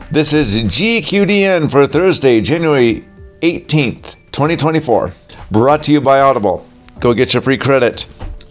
This is GQDN for Thursday, January 18th, 2024. Brought to you by Audible. Go get your free credit.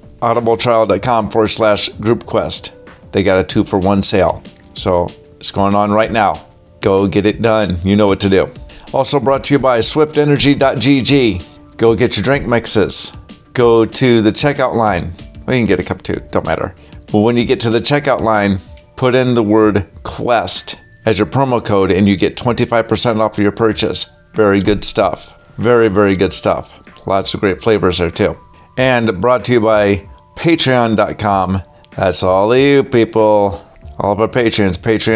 audibletrial.com/groupquest. They got a 2-for-1 sale. So it's going on right now. Go get it done. You know what to do. Also brought to you by swiftenergy.gg. Go get your drink mixes. Go to the checkout line. Well, you can get a cup too. Don't matter. But when you get to the checkout line, put in the word Quest as your promo code and you get 25% off of your purchase. Very good stuff. Very, very good stuff. Lots of great flavors there too. And brought to you by patreon.com. That's all of you people. All of our patrons,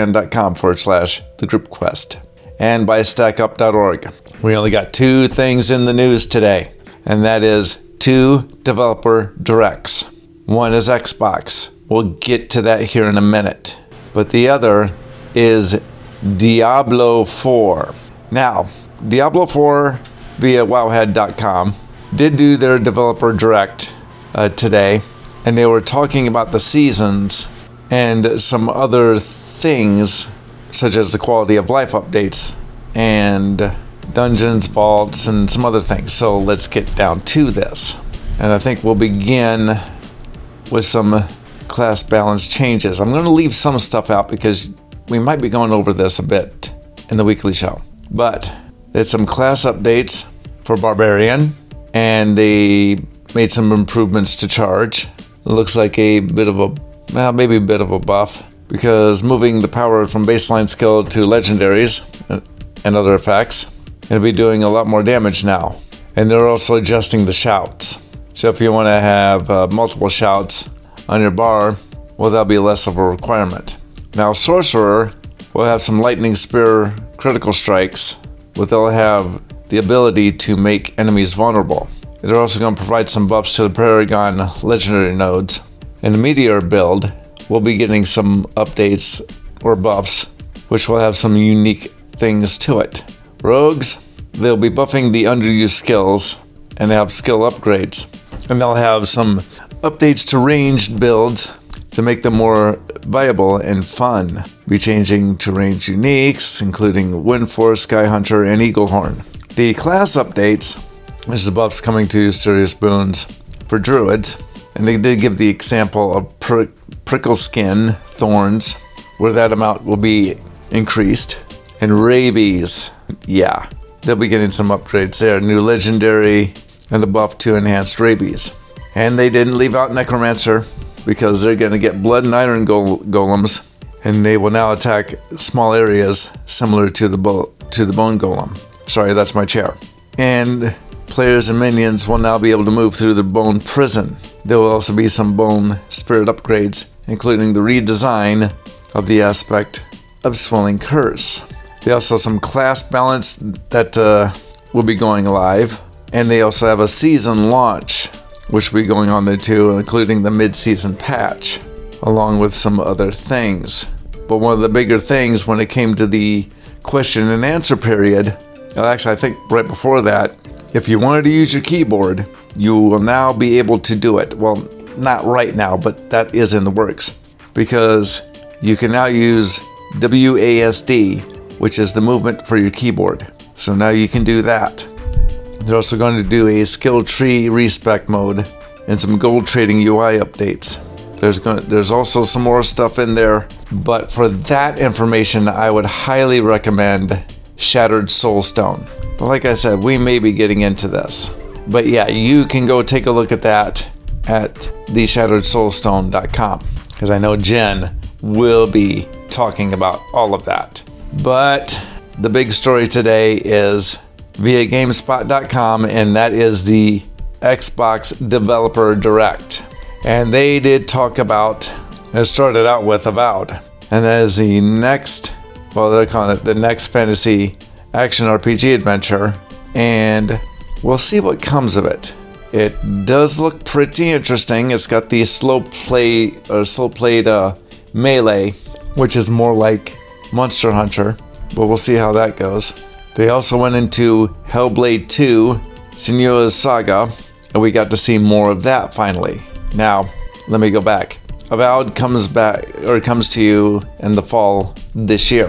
patreon.com/thegroupquest. And by stackup.org. We only got 2 things in the news today. And that is 2 developer directs. One is Xbox. We'll get to that here in a minute. But the other is Diablo 4. Now, Diablo 4 via wowhead.com did do their developer direct today. And they were talking about the seasons and some other things, such as the quality of life updates and dungeons, vaults, and some other things. So let's get down to this. And I think we'll begin with some class balance changes. I'm going to leave some stuff out because we might be going over this a bit in the weekly show. But there's some class updates for Barbarian, and they made some improvements to Charge. It looks like a bit of a, well, maybe a bit of a buff, because moving the power from baseline skill to legendaries and other effects, it'll be doing a lot more damage now. And they're also adjusting the shouts. So if you want to have multiple shouts on your bar, well, that'll be less of a requirement. Now, Sorcerer will have some Lightning Spear critical strikes, but they'll have the ability to make enemies vulnerable. They're also going to provide some buffs to the Paragon legendary nodes. And the Meteor build will be getting some updates or buffs, which will have some unique things to it. Rogues, they'll be buffing the underused skills and have skill upgrades. And they'll have some updates to ranged builds to make them more viable and fun. Be changing to ranged uniques, including Windforce, Skyhunter, and Eaglehorn. The class updates, which is the buffs coming to serious boons for druids. And they did give the example of prickle skin, thorns, where that amount will be increased. And rabies, yeah, they'll be getting some upgrades there. New legendary and the buff to enhanced rabies. And they didn't leave out Necromancer because they're going to get blood and iron golems, and they will now attack small areas similar to the bone golem. Sorry, that's my chair. And players and minions will now be able to move through the bone prison. There will also be some bone spirit upgrades, including the redesign of the aspect of Swelling Curse. They also have some class balance that will be going live, and they also have a season launch, which will be going on there too, including the mid-season patch, along with some other things. But one of the bigger things when it came to the question and answer period, actually I think right before that, if you wanted to use your keyboard, you will now be able to do it. Well, not right now, but that is in the works, because you can now use WASD, which is the movement for your keyboard. So now you can do that. They're also going to do a skill tree respec mode and some gold trading UI updates. There's also some more stuff in there, but for that information, I would highly recommend Shattered Soulstone. But like I said, we may be getting into this. But yeah, you can go take a look at that at theshatteredsoulstone.com, because I know Jen will be talking about all of that. But the big story today is via GameSpot.com, and that is the Xbox Developer Direct. And they did talk about, it started out with Avowed, and that is the next, well, they're calling it the next fantasy action RPG adventure, and we'll see what comes of it. It does look pretty interesting. It's got the slow played melee, which is more like Monster Hunter, but we'll see how that goes. They also went into Hellblade 2, Senua's Saga, and we got to see more of that finally. Now, let me go back. Avowed comes to you in the fall this year.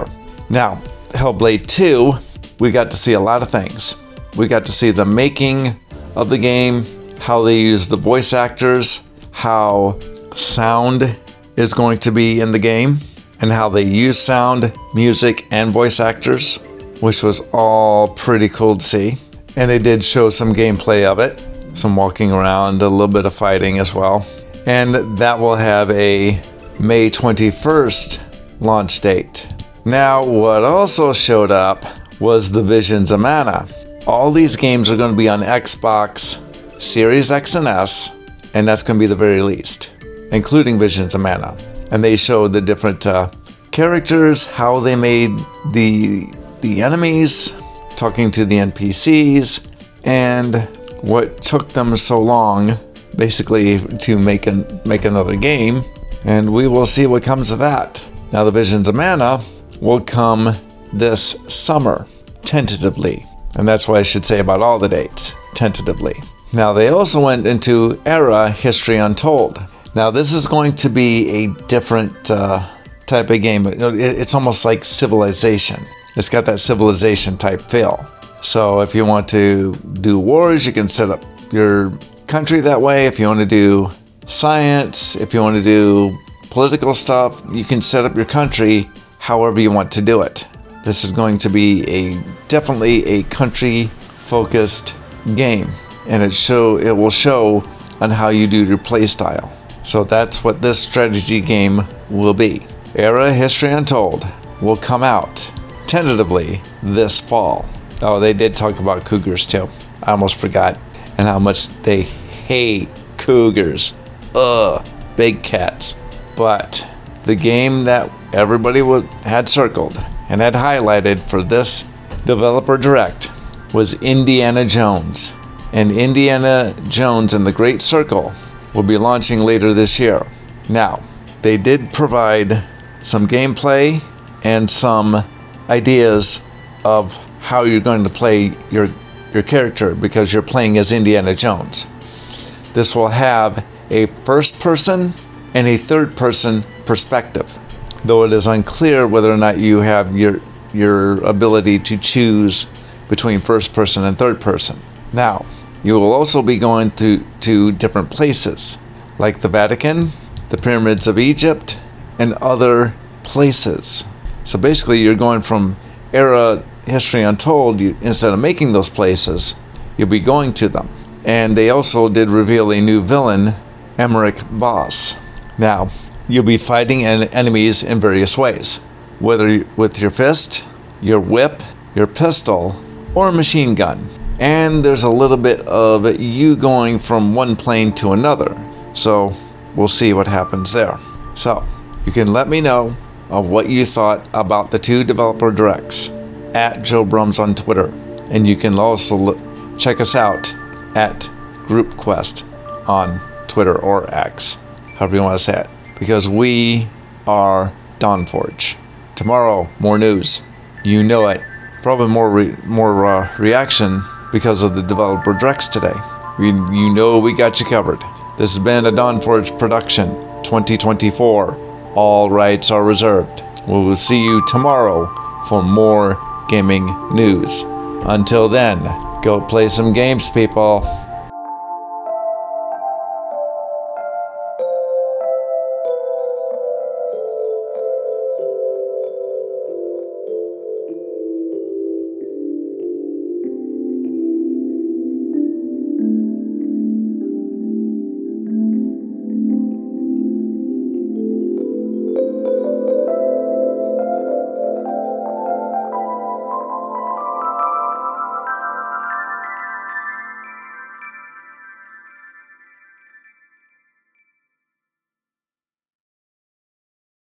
Now, Hellblade 2, we got to see a lot of things. We got to see the making of the game, how they use the voice actors, how sound is going to be in the game, and how they use sound, music, and voice actors, which was all pretty cool to see. And they did show some gameplay of it, some walking around, a little bit of fighting as well. And that will have a May 21st launch date. Now, what also showed up was the Visions of Mana. All these games are going to be on Xbox Series X and S, and that's going to be the very least, including Visions of Mana. And they showed the different characters, how they made the enemies, talking to the NPCs, and what took them so long, basically, to make another game. And we will see what comes of that. Now, the Visions of Mana will come this summer, tentatively. And that's what I should say about all the dates, tentatively. Now, they also went into Era History Untold. Now, this is going to be a different type of game. It's almost like Civilization. It's got that Civilization type feel. So if you want to do wars, you can set up your country that way. If you want to do science, if you want to do political stuff, you can set up your country however you want to do it. This is going to be definitely a country-focused game, and it will show on how you do your play style. So that's what this strategy game will be. Era History Untold will come out tentatively this fall. Oh, they did talk about cougars too. I almost forgot. And how much they hate cougars. Ugh, big cats. But the game that everybody had circled and had highlighted for this developer direct was Indiana Jones. And Indiana Jones and the Great Circle will be launching later this year. Now, they did provide some gameplay and some ideas of how you're going to play your character, because you're playing as Indiana Jones. This will have a first person and a third person perspective, though it is unclear whether or not you have your ability to choose between first person and third person. Now, you will also be going to different places, like the Vatican, the Pyramids of Egypt, and other places. So basically, you're going from Era History Untold. Instead of making those places, you'll be going to them. And they also did reveal a new villain, Emmerich Voss. Now, you'll be fighting enemies in various ways, whether with your fist, your whip, your pistol, or a machine gun. And there's a little bit of you going from one plane to another. So we'll see what happens there. So you can let me know of what you thought about the two developer directs at Joe Brums on Twitter. And you can also check us out at GroupQuest on Twitter or X, however you want to say it, because we are Dawnforge. Tomorrow, more news. You know it. Probably more reaction because of the developer directs today. You know we got you covered. This has been a Dawnforge production, 2024. All rights are reserved. We will see you tomorrow for more gaming news. Until then, go play some games, people.